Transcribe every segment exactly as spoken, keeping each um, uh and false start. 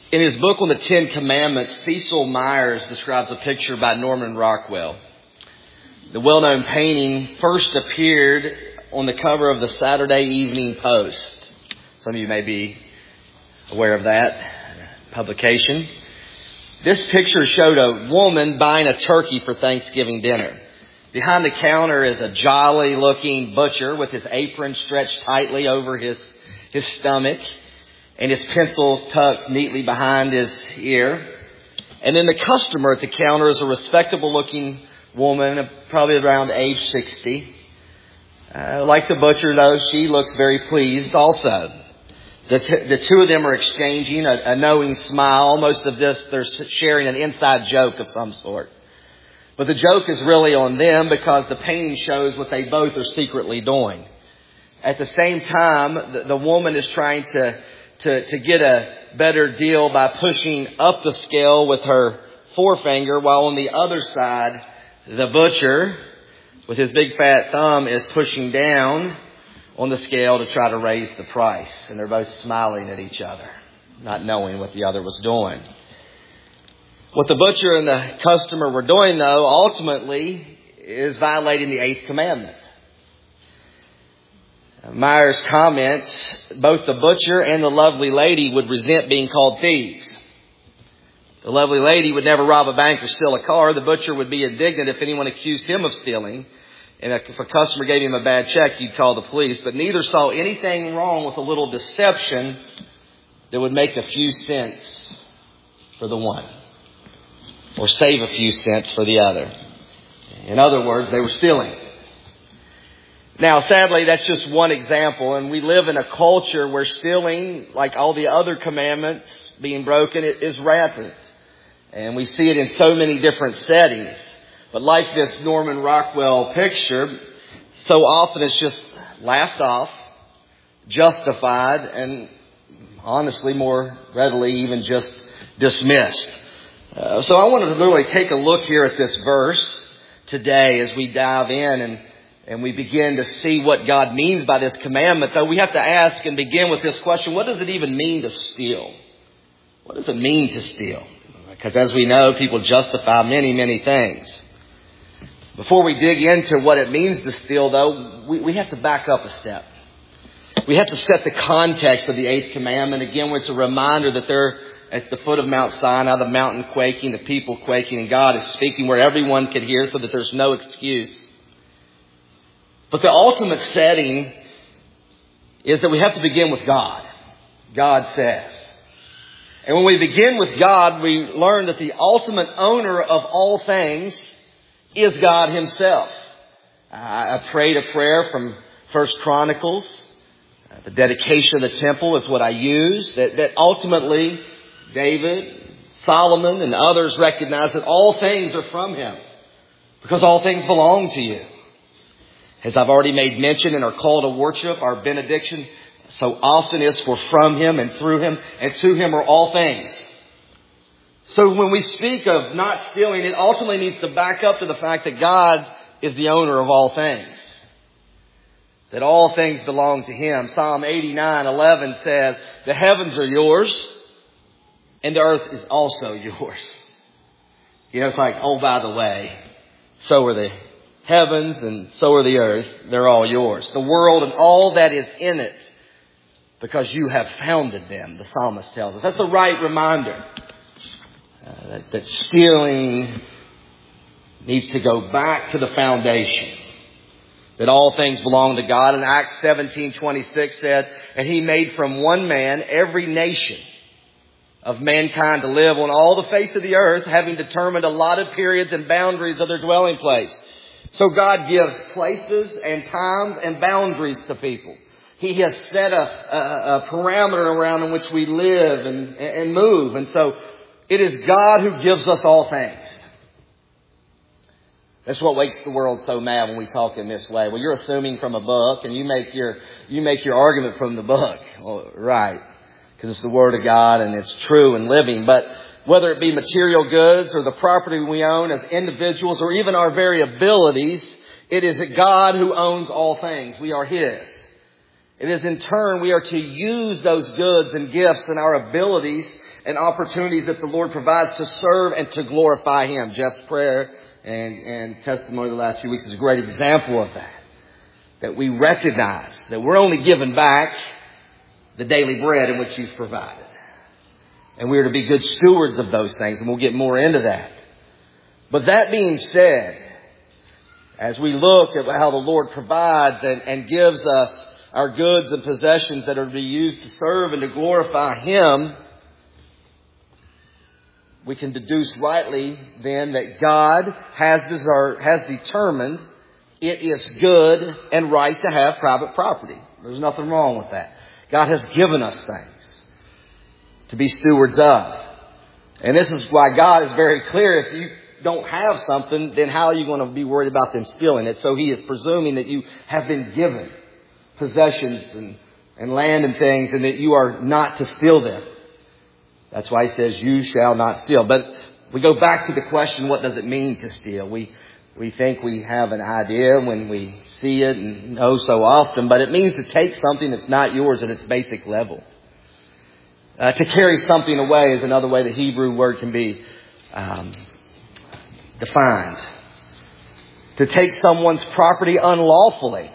In his book on the Ten Commandments, Cecil Myers describes a picture by Norman Rockwell. The well-known painting first appeared on the cover of the Saturday Evening Post. Some of you may be aware of that publication. This picture showed a woman buying a turkey for Thanksgiving dinner. Behind the counter is a jolly-looking butcher with his apron stretched tightly over his, his stomach and his pencil tucked neatly behind his ear. And then the customer at the counter is a respectable-looking woman, probably around age sixty. Uh, like the butcher, though, she looks very pleased also. The, t- the two of them are exchanging a, a knowing smile. Most of this, they're sharing an inside joke of some sort. But the joke is really on them because the painting shows what they both are secretly doing. At the same time, the, the woman is trying to, to, to get a better deal by pushing up the scale with her forefinger, while on the other side, the butcher, with his big fat thumb, is pushing down on the scale to try to raise the price. And they're both smiling at each other, not knowing what the other was doing. What the butcher and the customer were doing, though, ultimately is violating the eighth commandment. Myers comments, both the butcher and the lovely lady would resent being called thieves. The lovely lady would never rob a bank or steal a car. The butcher would be indignant if anyone accused him of stealing. And if a customer gave him a bad check, he'd call the police. But neither saw anything wrong with a little deception that would make a few cents for the one, or save a few cents for the other. In other words, they were stealing. Now, sadly, that's just one example. And we live in a culture where stealing, like all the other commandments being broken, it is rampant. And we see it in so many different settings. But like this Norman Rockwell picture, so often it's just laughed off, justified, and honestly more readily even just dismissed. Uh, so I wanted to really take a look here at this verse today as we dive in and, and we begin to see what God means by this commandment. Though we have to ask and begin with this question: what does it even mean to steal? What does it mean to steal? Because as we know, people justify many, many things. Before we dig into what it means to steal, though, we, we have to back up a step. We have to set the context of the eighth commandment. Again, it's a reminder that they're at the foot of Mount Sinai, the mountain quaking, the people quaking, and God is speaking where everyone could hear so that there's no excuse. But the ultimate setting is that we have to begin with God. God says. And when we begin with God, we learn that the ultimate owner of all things is God Himself. I prayed a prayer from First Chronicles. The dedication of the temple is what I use. That, that ultimately David, Solomon, and others recognize that all things are from Him, because all things belong to you. As I've already made mention in our call to worship, our benediction so often is for from Him and through Him and to Him are all things. So when we speak of not stealing, it ultimately needs to back up to the fact that God is the owner of all things. That all things belong to Him. Psalm eighty-nine eleven says, "The heavens are yours and the earth is also yours." You know, it's like, oh, by the way, so are the heavens and so are the earth. They're all yours. The world and all that is in it, because you have founded them, the psalmist tells us. That's the right reminder. Uh, that, that stealing needs to go back to the foundation. That all things belong to God. And Acts seventeen twenty-six said, "And He made from one man every nation of mankind to live on all the face of the earth, having determined allotted periods and boundaries of their dwelling place." So God gives places and times and boundaries to people. He has set a, a, a parameter around in which we live and, and move. And so it is God who gives us all things. That's what makes the world so mad when we talk in this way. Well, you're assuming from a book, and you make your you make your argument from the book. Well, right, because it's the Word of God and it's true and living. But whether it be material goods or the property we own as individuals or even our very abilities, it is God who owns all things. We are His. It is in turn we are to use those goods and gifts and our abilities and opportunities that the Lord provides to serve and to glorify Him. Jeff's prayer and, and testimony the last few weeks is a great example of that. That we recognize that we're only given back the daily bread in which You've provided. And we are to be good stewards of those things, and we'll get more into that. But that being said, as we look at how the Lord provides and, and gives us our goods and possessions that are to be used to serve and to glorify Him, we can deduce rightly then that God has desert, has determined it is good and right to have private property. There's nothing wrong with that. God has given us things to be stewards of. And this is why God is very clear. If you don't have something, then how are you going to be worried about them stealing it? So He is presuming that you have been given possessions and, and land and things, and that you are not to steal them. That's why He says, you shall not steal. But we go back to the question, what does it mean to steal? We we think we have an idea when we see it and know so often, but it means to take something that's not yours at its basic level. Uh, to carry something away is another way the Hebrew word can be um, defined. To take someone's property unlawfully.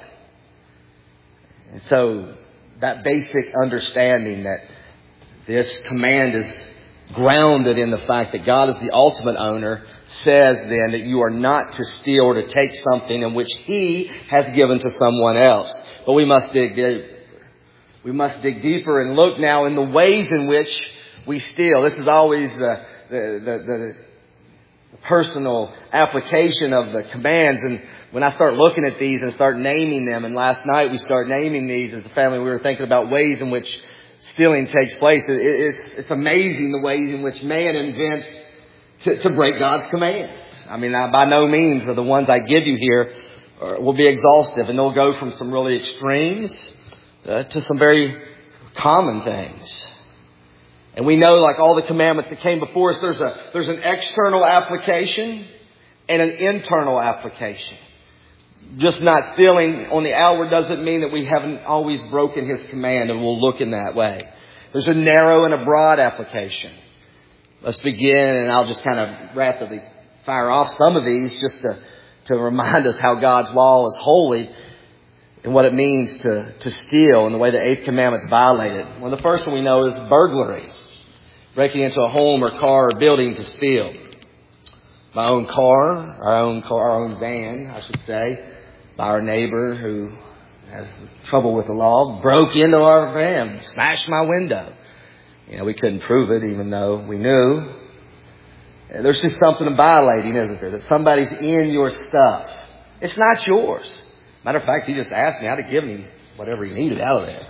And so that basic understanding that this command is grounded in the fact that God is the ultimate owner says then that you are not to steal or to take something in which He has given to someone else. But we must dig deeper. We must dig deeper and look now in the ways in which we steal. This is always the, the, the, the personal application of the commands. And when I start looking at these and start naming them, and last night we start naming these as a family, we were thinking about ways in which stealing takes place. It, it's, it's amazing the ways in which man invents to, to break God's commands. I mean, I, by no means are the ones I give you here uh, will be exhaustive, and they'll go from some really extremes uh, to some very common things. And we know, like all the commandments that came before us, there's a there's an external application and an internal application. Just not stealing on the outward doesn't mean that we haven't always broken His command, and we'll look in that way. There's a narrow and a broad application. Let's begin, and I'll just kind of rapidly fire off some of these just to, to remind us how God's law is holy and what it means to, to steal and the way the eighth commandment's violated. Well, the first one we know is burglary. Breaking into a home or car or building to steal. My own car, our own car, our own van, I should say, by our neighbor who has trouble with the law, broke into our van, smashed my window. You know, we couldn't prove it even though we knew. There's just something violating, isn't there? That somebody's in your stuff. It's not yours. Matter of fact, he just asked me how to give him whatever he needed out of there.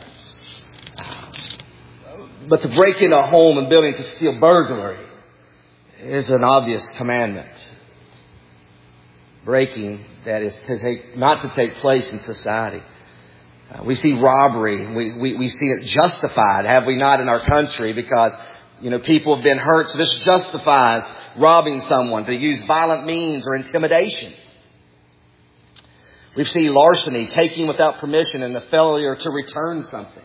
But to break into a home and building to steal, burglary, is an obvious commandment. Breaking, that is to take, not to take place in society. Uh, we see robbery. We, we, we see it justified, have we not, in our country? Because, you know, people have been hurt. So this justifies robbing someone, to use violent means or intimidation. We see larceny, taking without permission, and the failure to return something.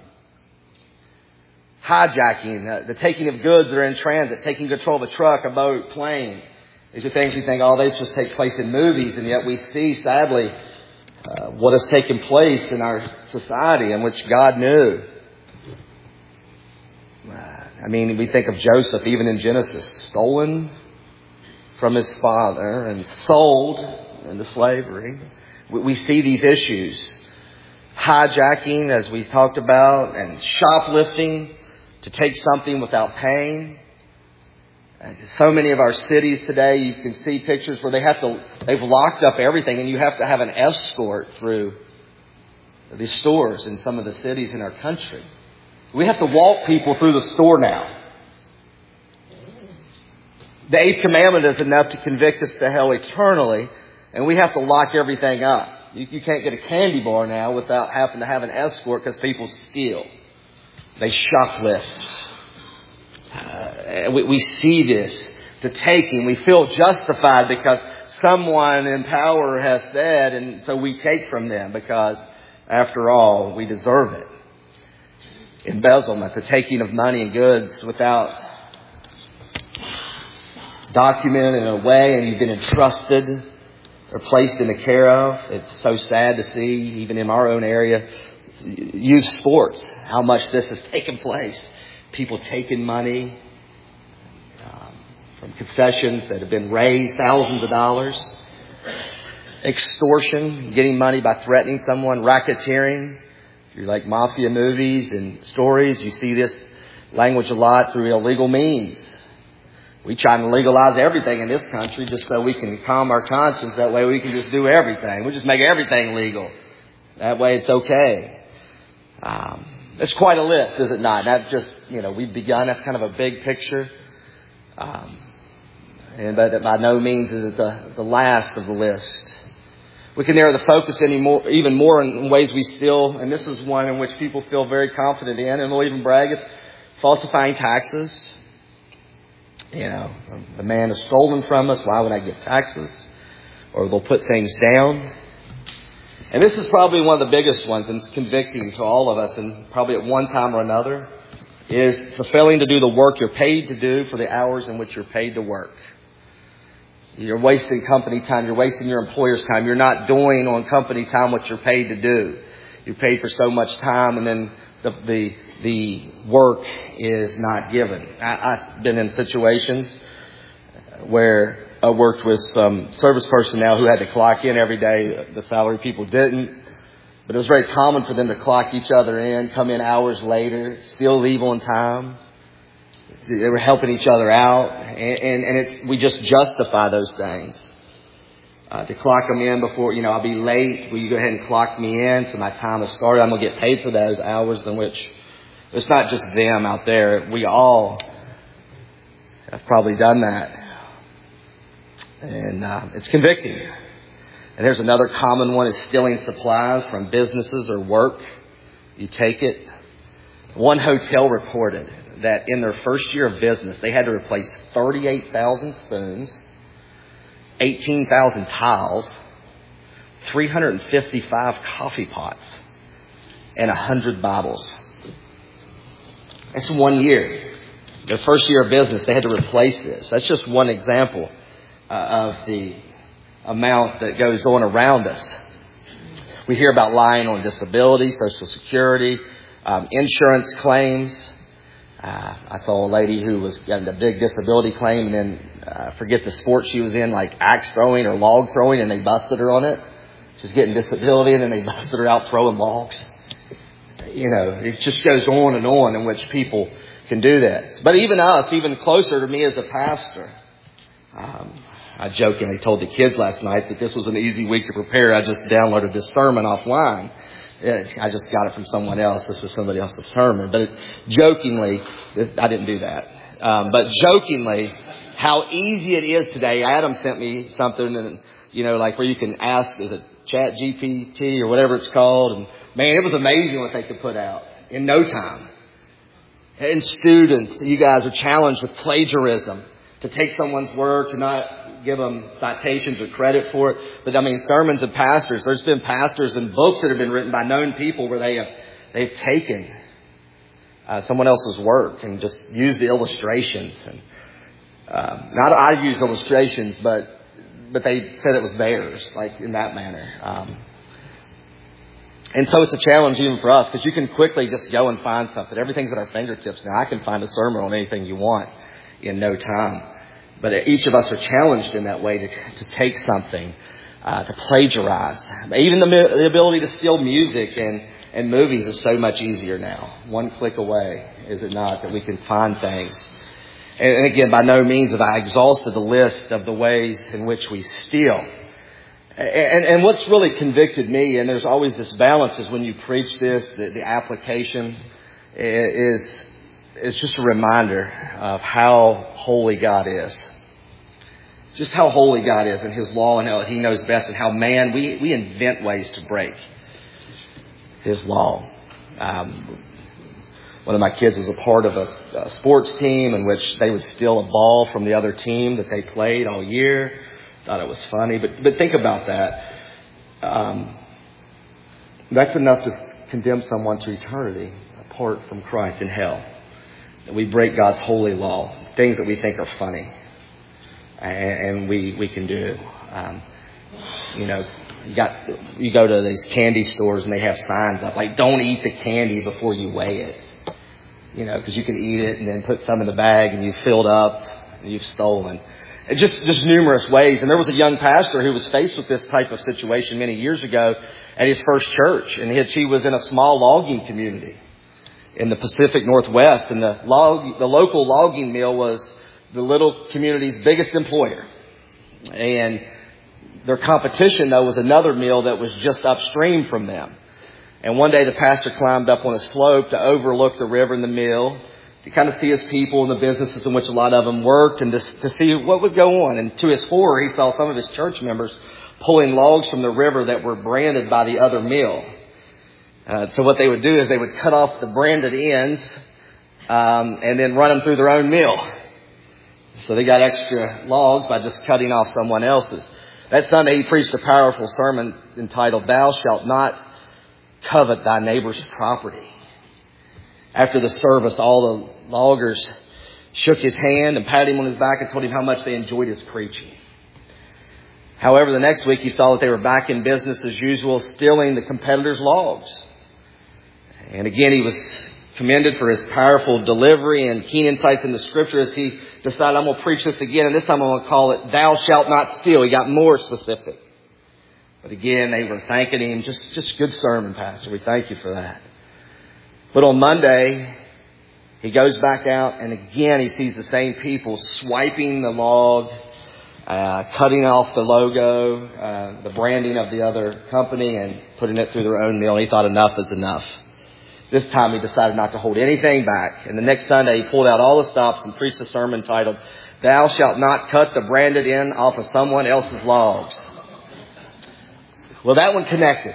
Hijacking, uh, the taking of goods that are in transit, taking control of a truck, a boat, plane. These are things we think, oh, they just take place in movies. And yet we see, sadly, uh, what has taken place in our society and which God knew. Uh, I mean, we think of Joseph, even in Genesis, stolen from his father and sold into slavery. We, we see these issues. Hijacking, as we talked about, and shoplifting, to take something without paying. So many of our cities today, you can see pictures where they have to, they've locked up everything, and you have to have an escort through these stores in some of the cities in our country. We have to walk people through the store now. The eighth commandment is enough to convict us to hell eternally, and we have to lock everything up. You, you can't get a candy bar now without having to have an escort because people steal. They shoplift. Uh, we, we see this, the taking. We feel justified because someone in power has said, and so we take from them because, after all, we deserve it. Embezzlement, the taking of money and goods without documented in a way and you've been entrusted or placed in the care of. It's so sad to see, even in our own area, youth sports, how much this has taken place. People taking money um, from concessions that have been raised, thousands of dollars. Extortion, getting money by threatening someone, racketeering. If you like mafia movies and stories, you see this language a lot through illegal means. We try to legalize everything in this country just so we can calm our conscience. That way we can just do everything. We just make everything legal. That way it's okay. Um, it's quite a list, is it not? That's just, you know, we've begun. That's kind of a big picture. Um, and but by no means is it the, the last of the list. We can narrow the focus any more, even more in ways we still, and this is one in which people feel very confident in, and they'll even brag, it's falsifying taxes. You know, the man has stolen from us. Why would I give taxes? Or they'll put things down. And this is probably one of the biggest ones, and it's convicting to all of us, and probably at one time or another, is for failing to do the work you're paid to do for the hours in which you're paid to work. You're wasting company time. You're wasting your employer's time. You're not doing on company time what you're paid to do. You're paid for so much time, and then the the the work is not given. I, I've been in situations where I worked with some service personnel who had to clock in every day. The salary people didn't. But it was very common for them to clock each other in, come in hours later, still leave on time. They were helping each other out. And, and, and it's, we just justify those things. Uh, to clock them in before, you know, I'll be late. Will you go ahead and clock me in so my time has started? I'm going to get paid for those hours in which it's not just them out there. We all have probably done that. And uh, it's convicting. And there's another common one is stealing supplies from businesses or work. You take it. One hotel reported that in their first year of business, they had to replace thirty-eight thousand spoons, eighteen thousand tiles, three hundred fifty-five coffee pots, and one hundred Bibles. That's one year. Their first year of business, they had to replace this. That's just one example uh, of the amount that goes on around us. We hear about lying on disability, Social Security, um, insurance claims. Uh, I saw a lady who was getting a big disability claim and then uh, forget the sport she was in, like axe throwing or log throwing, and they busted her on it. She was getting disability and then they busted her out throwing logs. You know, it just goes on and on in which people can do this. But even us, even closer to me as a pastor, um, I jokingly told the kids last night that this was an easy week to prepare. I just downloaded this sermon offline. It, I just got it from someone else. This is somebody else's sermon. But it, jokingly, this, I didn't do that. Um, but jokingly, how easy it is today. Adam sent me something, and you know, like where you can ask, is it Chat G P T or whatever it's called? And man, it was amazing what they could put out in no time. And students, you guys are challenged with plagiarism, to take someone's work, to not give them citations or credit for it. But I mean, sermons of pastors, there's been pastors and books that have been written by known people where they have, they've taken uh, someone else's work and just used the illustrations. And uh, not I use illustrations, but but they said it was theirs, like in that manner. Um, and so it's a challenge even for us, because you can quickly just go and find something. Everything's at our fingertips now. I can find a sermon on anything you want in no time. But each of us are challenged in that way to, to take something, uh, to plagiarize. Even the, the ability to steal music and, and movies is so much easier now. One click away, is it not, that we can find things. And, and again, by no means have I exhausted the list of the ways in which we steal. And, and what's really convicted me, and there's always this balance, is when you preach this, the, the application is... It's just a reminder of how holy God is. Just how holy God is and His law, and how He knows best, and how man, we, we invent ways to break His law. Um, one of my kids was a part of a, a sports team in which they would steal a ball from the other team that they played all year. Thought it was funny, but but think about that. Um, that's enough to condemn someone to eternity apart from Christ in hell. That we break God's holy law, things that we think are funny. and, and we, we can do. Um, you know, you got you go to these candy stores and they have signs up like, don't eat the candy before you weigh it. You know, because you can eat it and then put some in the bag and you've filled up and you've stolen. And just, just numerous ways. And there was a young pastor who was faced with this type of situation many years ago at his first church. And he was in a small logging community in the Pacific Northwest. And the log, the local logging mill was the little community's biggest employer. And their competition, though, was another mill that was just upstream from them. And one day the pastor climbed up on a slope to overlook the river and the mill, to kind of see his people and the businesses in which a lot of them worked, and to, to see what was going on. And to his horror, he saw some of his church members pulling logs from the river that were branded by the other mill. Uh, so what they would do is they would cut off the branded ends um, and then run them through their own mill. So they got extra logs by just cutting off someone else's. That Sunday he preached a powerful sermon entitled, "Thou shalt not covet thy neighbor's property." After the service, all the loggers shook his hand and patted him on his back and told him how much they enjoyed his preaching. However, the next week he saw that they were back in business as usual, stealing the competitors' logs. And again, he was commended for his powerful delivery and keen insights into Scripture as he decided, I'm going to preach this again, and this time I'm going to call it, "Thou shalt not steal." He got more specific. But again, they were thanking him. Just, just good sermon, Pastor. We thank you for that. But on Monday, he goes back out and again he sees the same people swiping the log, uh, cutting off the logo, uh, the branding of the other company and putting it through their own mill. He thought enough is enough. This time he decided not to hold anything back. And the next Sunday he pulled out all the stops and preached a sermon titled, "Thou shalt not cut the branded end off of someone else's logs." Well, that one connected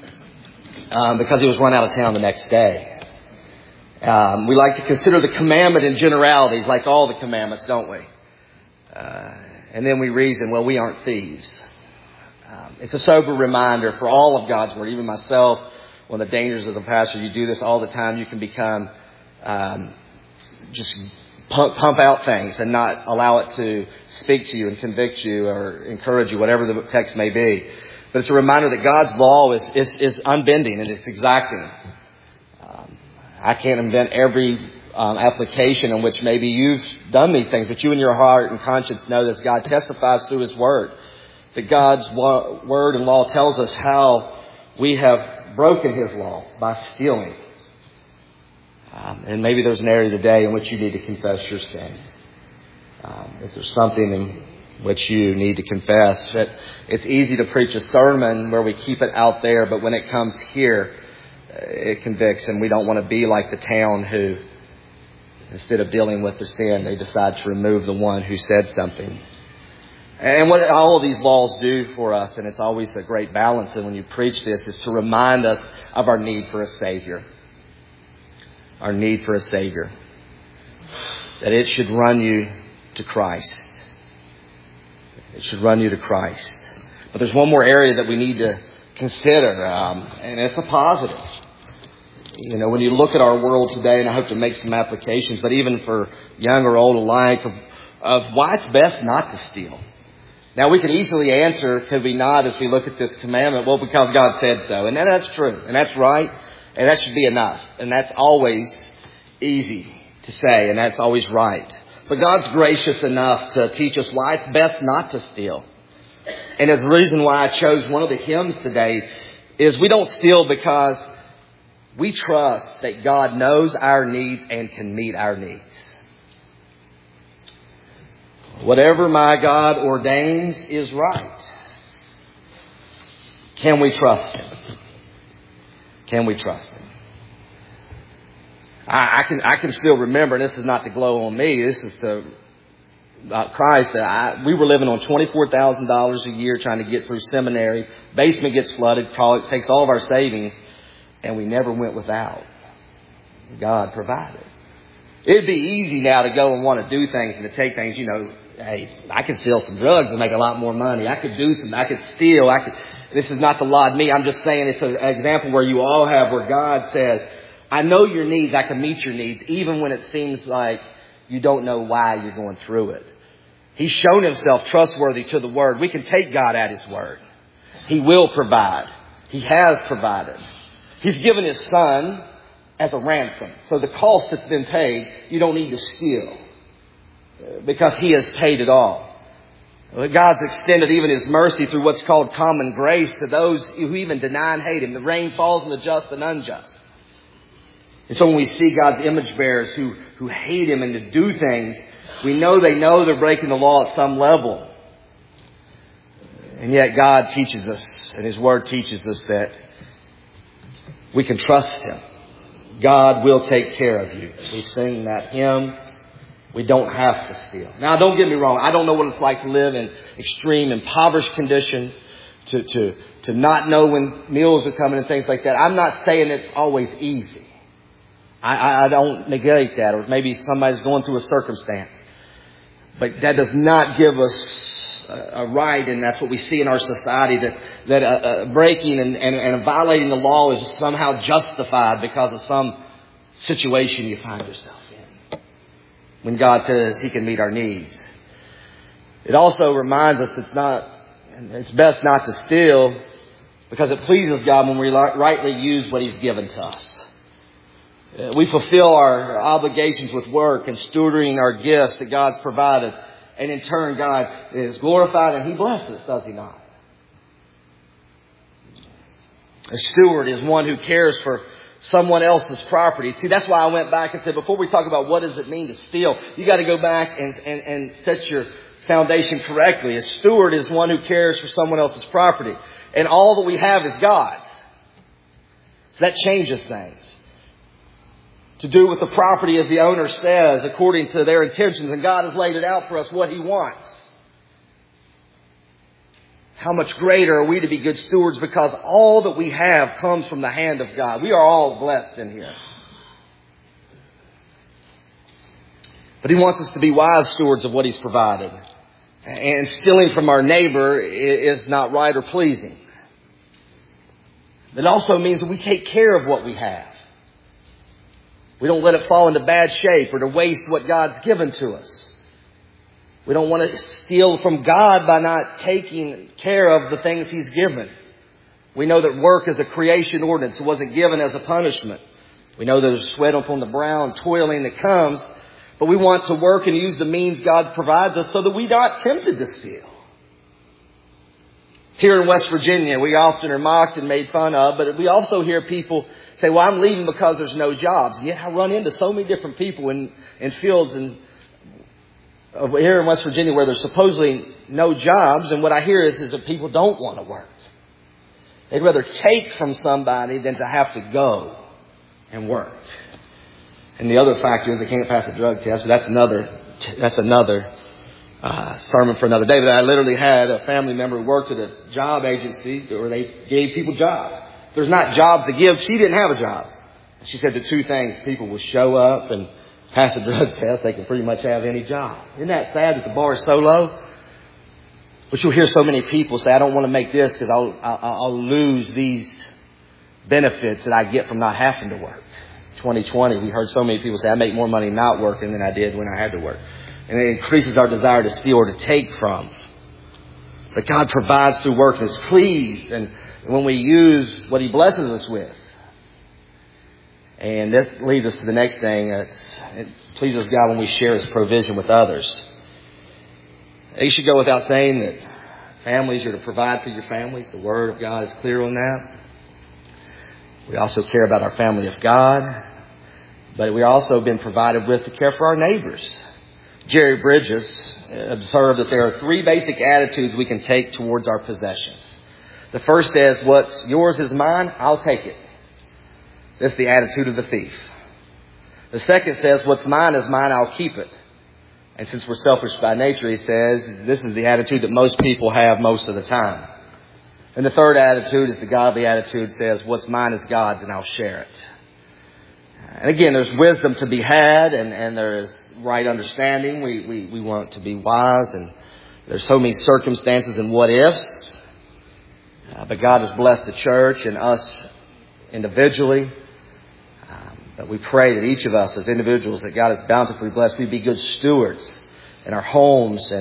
um, because he was run out of town the next day. Um, we like to consider the commandment in generalities, like all the commandments, don't we? Uh, and then we reason, well, we aren't thieves. Um, it's a sober reminder for all of God's Word, even myself, one of the dangers as a pastor, you do this all the time, you can become um, just pump, pump out things and not allow it to speak to you and convict you or encourage you, whatever the text may be. But it's a reminder that God's law is, is, is unbending and it's exacting. Um, I can't invent every um, application in which maybe you've done these things, but you in your heart and conscience know that God testifies through His Word. That God's wa- Word and law tells us how we have broken His law by stealing. Um, and maybe there's an area today in which you need to confess your sin. Um, if there's something in which you need to confess. That it's easy to preach a sermon where we keep it out there, but when it comes here, it convicts, and we don't want to be like the town who, instead of dealing with the sin, they decide to remove the one who said something. And what all of these laws do for us, and it's always a great balance, and when you preach this, is to remind us of our need for a Savior. Our need for a Savior. That it should run you to Christ. It should run you to Christ. But there's one more area that we need to consider, um, and it's a positive. You know, when you look at our world today, and I hope to make some applications, but even for young or old alike, of, of why it's best not to steal. Now, we can easily answer, could we not, as we look at this commandment, well, because God said so. And that's true, and that's right, and that should be enough. And that's always easy to say, and that's always right. But God's gracious enough to teach us why it's best not to steal. And as the reason why I chose one of the hymns today is we don't steal because we trust that God knows our needs and can meet our needs. Whatever my God ordains is right. Can we trust Him? Can we trust Him? I, I can I can still remember, and this is not to glow on me, this is to uh, Christ, that I, we were living on twenty-four thousand dollars a year trying to get through seminary. Basement gets flooded, it takes all of our savings, and we never went without. God provided. It'd be easy now to go and want to do things and to take things, you know, hey, I could sell some drugs and make a lot more money. I could do some, I could steal. I could. This is not to laud me. I'm just saying it's an example where you all have where God says, I know your needs. I can meet your needs, even when it seems like you don't know why you're going through it. He's shown himself trustworthy to the word. We can take God at his word. He will provide. He has provided. He's given his son as a ransom. So the cost that's been paid, you don't need to steal, because he has paid it all. God's extended even his mercy through what's called common grace to those who even deny and hate him. The rain falls on the just and unjust. And so when we see God's image bearers who, who hate him and to do things, we know they know they're breaking the law at some level. And yet God teaches us, and his word teaches us, that we can trust him. God will take care of you. We sing that hymn. We don't have to steal. Now, don't get me wrong. I don't know what it's like to live in extreme, impoverished conditions, to, to, to not know when meals are coming and things like that. I'm not saying it's always easy. I, I, I don't negate that. Or maybe somebody's going through a circumstance. But that does not give us a, a right, and that's what we see in our society, that, that uh, uh, breaking and, and, and violating the law is somehow justified because of some situation you find yourself in, when God says he can meet our needs. It also reminds us it's not, it's best not to steal, because it pleases God when we rightly use what he's given to us. We fulfill our obligations with work and stewarding our gifts that God's provided. And in turn, God is glorified and he blesses, does he not? A steward is one who cares for someone else's property. See, that's why I went back and said, before we talk about what does it mean to steal, you got to go back and, and, and set your foundation correctly. A steward is one who cares for someone else's property. And all that we have is God's. So that changes things. To do with the property as the owner says, according to their intentions. And God has laid it out for us what he wants. How much greater are we to be good stewards, because all that we have comes from the hand of God. We are all blessed in here. But he wants us to be wise stewards of what he's provided. And stealing from our neighbor is not right or pleasing. It also means that we take care of what we have. We don't let it fall into bad shape or to waste what God's given to us. We don't want to steal from God by not taking care of the things he's given. We know that work is a creation ordinance. It wasn't given as a punishment. We know there's sweat upon the brow and toiling that comes. But we want to work and use the means God provides us so that we're not tempted to steal. Here in West Virginia, we often are mocked and made fun of, but we also hear people say, well, I'm leaving because there's no jobs. Yet I run into so many different people in, in fields and here in West Virginia where there's supposedly no jobs. And what I hear is, is that people don't want to work. They'd rather take from somebody than to have to go and work. And the other factor is they can't pass a drug test. But that's another, that's another uh, sermon for another day. But I literally had a family member who worked at a job agency where they gave people jobs. There's not jobs to give. She didn't have a job. She said the two things: people will show up and pass a drug test. They can pretty much have any job. Isn't that sad that the bar is so low? But you'll hear so many people say, I don't want to make this because I'll, I'll, I'll lose these benefits that I get from not having to work. twenty twenty, we heard so many people say, I make more money not working than I did when I had to work. And it increases our desire to steal or to take from. But God provides through work and is pleased and when we use what he blesses us with. And this leads us to the next thing. It's, it pleases God when we share his provision with others. It should go without saying that families are to provide for your families. The Word of God is clear on that. We also care about our family of God. But we also have been provided with to care for our neighbors. Jerry Bridges observed that there are three basic attitudes we can take towards our possessions. The first says, what's yours is mine, I'll take it. That's the attitude of the thief. The second says, what's mine is mine, I'll keep it. And since we're selfish by nature, he says, this is the attitude that most people have most of the time. And the third attitude is the godly attitude, says, what's mine is God's and I'll share it. And again, there's wisdom to be had and, and there's right understanding. We, we, we want to be wise, and there's so many circumstances and what ifs. Uh, but God has blessed the church and us individually. Um, but we pray that each of us as individuals that God has bountifully blessed, we be good stewards in our homes and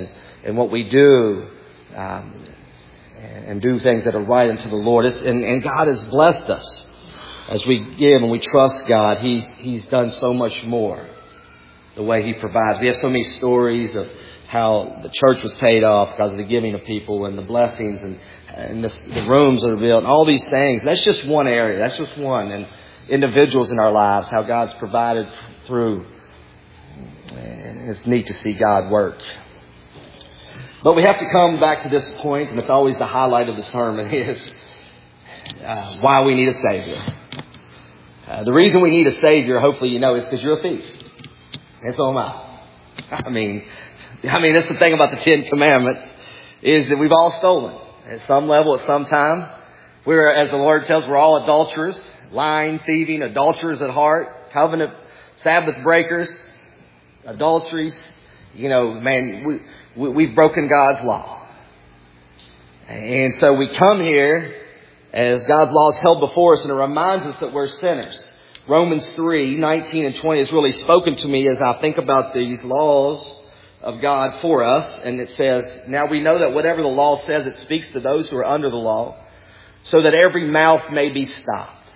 and what we do, um, and do things that are right unto the Lord. It's, and, and God has blessed us as we give and we trust God. He's He's done so much more the way He provides. We have so many stories of how the church was paid off because of the giving of people and the blessings and, and the, the rooms that are built and all these things. That's just one area. That's just one. And individuals in our lives, how God's provided through. And it's neat to see God work. But we have to come back to this point, and it's always the highlight of the sermon, is uh, why we need a Savior. Uh, the reason we need a Savior, hopefully you know, is because you're a thief. And so am I. I mean, I mean, that's the thing about the Ten Commandments, is that we've all stolen at some level, at some time. We're, as the Lord tells, we're all adulterers, lying, thieving, adulterers at heart, covenant, Sabbath breakers, adulteries. You know, man, we, we, we've broken God's law. And so we come here as God's law is held before us, and it reminds us that we're sinners. Romans three, nineteen and twenty has really spoken to me as I think about these laws of God for us. And it says, now we know that whatever the law says, it speaks to those who are under the law, so that every mouth may be stopped,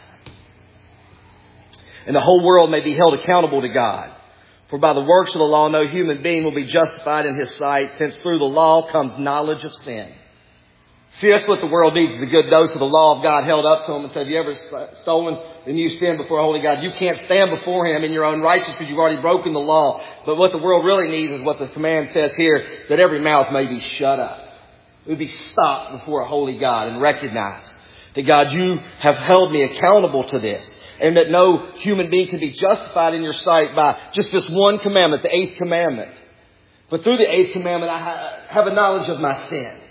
and the whole world may be held accountable to God. For by the works of the law, no human being will be justified in His sight, since through the law comes knowledge of sin. See, that's what the world needs, is a good dose of the law of God held up to them and said, have you ever stolen and you sin before a holy God? You can't stand before Him in your own righteousness because you've already broken the law. But what the world really needs is what the command says here, that every mouth may be shut up. It would be stopped before a holy God and recognize that, God, you have held me accountable to this. And that no human being can be justified in your sight by just this one commandment, the eighth commandment. But through the eighth commandment, I have a knowledge of my sin.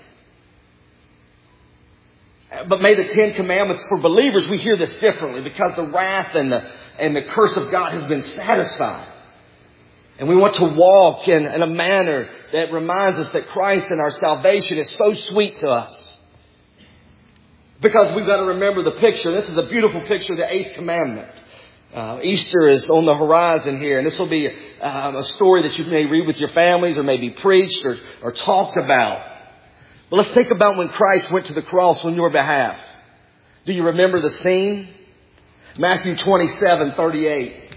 But may the Ten Commandments, for believers, we hear this differently, because the wrath and the, and the curse of God has been satisfied. And we want to walk in, in a manner that reminds us that Christ and our salvation is so sweet to us. Because we've got to remember the picture. This is a beautiful picture of the eighth commandment. Uh, Easter is on the horizon here, and this will be um, a story that you may read with your families, or maybe preached or, or talked about. But let's think about when Christ went to the cross on your behalf. Do you remember the scene? Matthew twenty-seven, thirty-eight.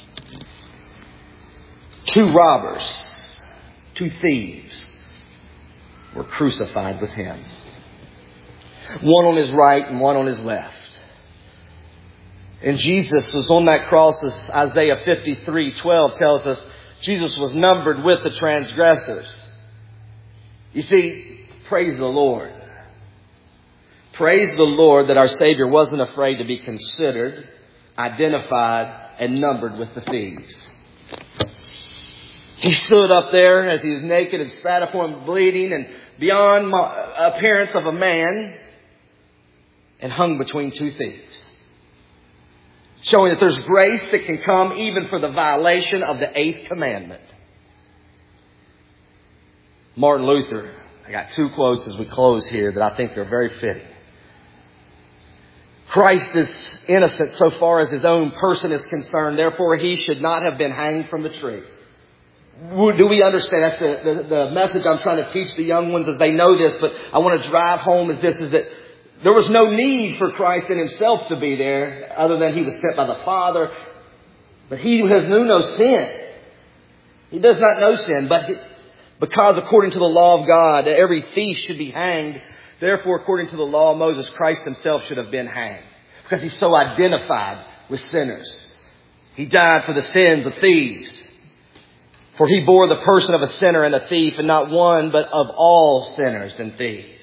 Two robbers, two thieves were crucified with Him. One on His right and one on His left. And Jesus was on that cross, as Isaiah fifty-three, twelve tells us, Jesus was numbered with the transgressors. You see, praise the Lord. Praise the Lord that our Savior wasn't afraid to be considered, identified, and numbered with the thieves. He stood up there as He was naked and spat upon Him, bleeding and beyond appearance of a man, and hung between two thieves. Showing that there's grace that can come even for the violation of the eighth commandment. Martin Luther, I got two quotes as we close here that I think are very fitting. Christ is innocent so far as His own person is concerned. Therefore, He should not have been hanged from the tree. Do we understand? That's the, the, the message I'm trying to teach the young ones as they know this. But I want to drive home is this, is that there was no need for Christ in Himself to be there, other than He was sent by the Father. But He who has knew no sin, He does not know sin, but he, because according to the law of God, every thief should be hanged. Therefore, according to the law of Moses, Christ Himself should have been hanged. Because He's so identified with sinners. He died for the sins of thieves. For He bore the person of a sinner and a thief, and not one, but of all sinners and thieves.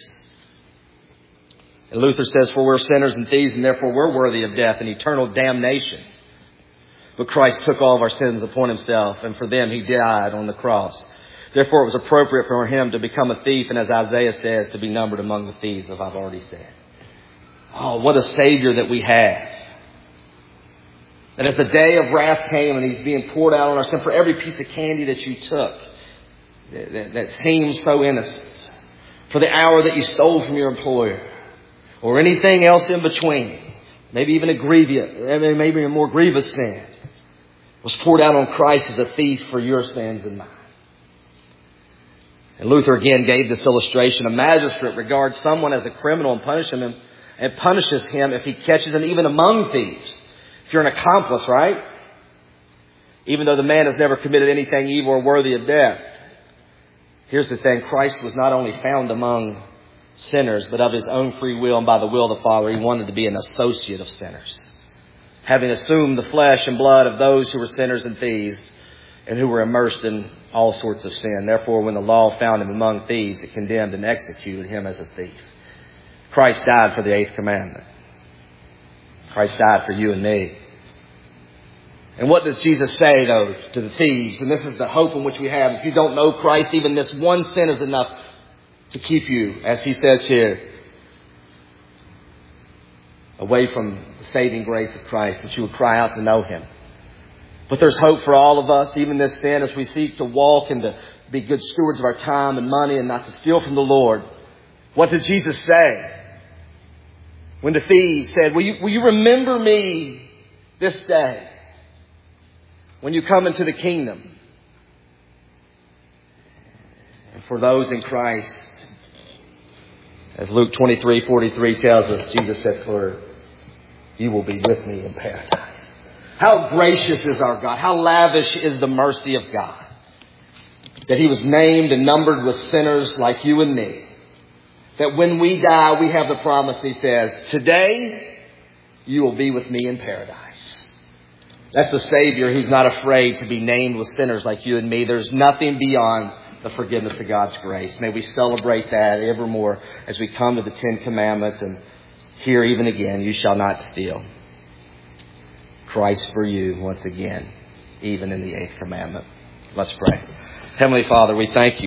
And Luther says, for we're sinners and thieves, and therefore we're worthy of death and eternal damnation. But Christ took all of our sins upon Himself, and for them He died on the cross. Therefore, it was appropriate for Him to become a thief, and as Isaiah says, to be numbered among the thieves, as I've already said. Oh, what a Savior that we have. That as the day of wrath came and He's being poured out on our sin, for every piece of candy that you took that, that, that seems so innocent, for the hour that you stole from your employer, or anything else in between, maybe even a grievous, maybe a more grievous sin, was poured out on Christ as a thief for your sins and mine. And Luther again gave this illustration. A magistrate regards someone as a criminal and punishes him, and punishes him if he catches him even among thieves. If you're an accomplice, right? Even though the man has never committed anything evil or worthy of death. Here's the thing. Christ was not only found among sinners, but of his own free will and by the will of the Father, he wanted to be an associate of sinners. Having assumed the flesh and blood of those who were sinners and thieves and who were immersed in all sorts of sin. Therefore, when the law found him among thieves, it condemned and executed him as a thief. Christ died for the eighth commandment. Christ died for you and me. And what does Jesus say, though, to the thieves? And this is the hope in which we have. If you don't know Christ, even this one sin is enough to keep you, as he says here, away from the saving grace of Christ, that you would cry out to know him. But there's hope for all of us, even this sin, as we seek to walk and to be good stewards of our time and money and not to steal from the Lord. What did Jesus say? When the thieves said, will you, will you remember me this day when you come into the kingdom? And for those in Christ, as Luke twenty-three forty-three tells us, Jesus said, for you will be with me in paradise. How gracious is our God. How lavish is the mercy of God. That he was named and numbered with sinners like you and me. That when we die, we have the promise, he says, today you will be with me in paradise. That's the Savior who's not afraid to be named with sinners like you and me. There's nothing beyond the forgiveness of God's grace. May we celebrate that evermore as we come to the Ten Commandments and hear even again, you shall not steal. Christ for you once again, even in the eighth commandment. Let's pray. Heavenly Father, we thank you.